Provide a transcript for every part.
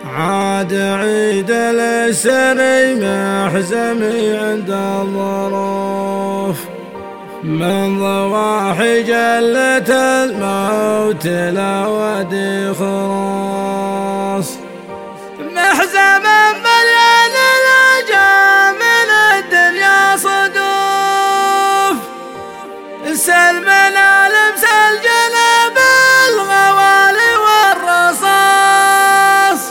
عاد عيد السري محزمي عند الظروف، من ضواحي جلة الموت لا ودي خلاص. محزم مليان الأجى من الدنيا صدوف، سلمنا لمس الجنب الغوالي والرصاص.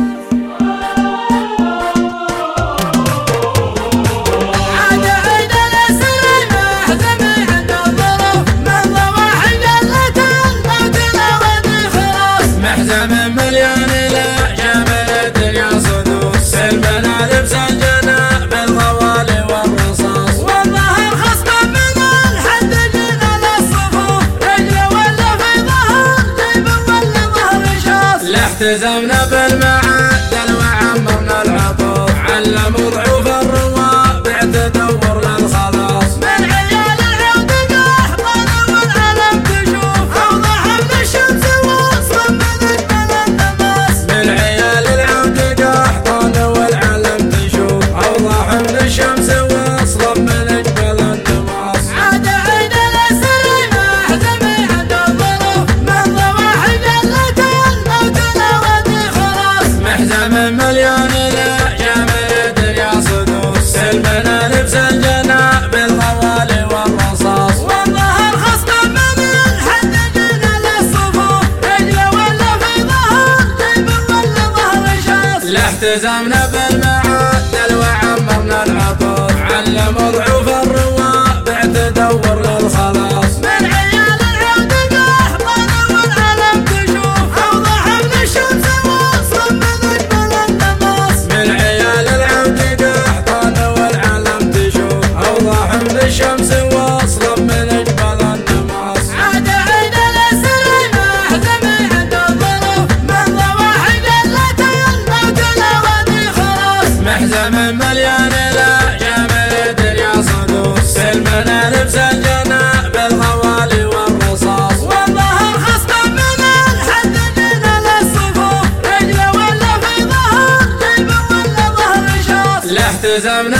عاد عيد الأسرى محزمي عند الظروف، من ضواحي جلة الموت لا ودي خلاص. محزم مليان الأجى من الدنيا صدوف، سلمنا لبس الجنب الغوالي والرصاص. والظهر خصم من الحد جينا للصفوف، رجله ولا في ظهر جيب ولا ظهر شاص. لاحتزمنا بالمعدل وعمرنا العطوف، علموا ضعوف الروابع تدور للخلاص. من عيال العود قحطان والعلم تشوف، اوضح من الشمس واصلا من اجمل النماس. من عيال العود قحطان والعلم تشوف، اوضح من الشمس واصلا من اجمل النماس. عاد عيد الاسرى محزمي عند الظروف، من ضواحي جلة الموت لا ودي خلاص. محزم مليان الأجى من الدنيا صدوف، سلمنا لبس الجناب الغوالي والرصاص. والظهر خصم من الحد جينا للصفوف، رجله ولا في ظهر جيب ولا ظهر شاص. لاحتزمنا بالمعدل وعمرنا العطوف، علموا ضعوف الروابع تدور للخلاص. من عيال العود قحطان والعلم تشوف، اوضح من الشمس واصلا من اجمل النماس. من عيال العود قحطان والعلم تشوف، اوضح من الشمس واصلا من اجمل النماس. عاد عيد الاسرى محزمي عند الظروف، من ضواحي جلة الموت لا ودي خلاص. محزم مليان الأجى من الدنيا صدوف، سلمنا لبس الجناب الغوالي والرصاص. والظهر خصم من الحد جينا للصفوف، رجله ولا في ظهر جيب ولا ظهر شاص. لاحتزمنا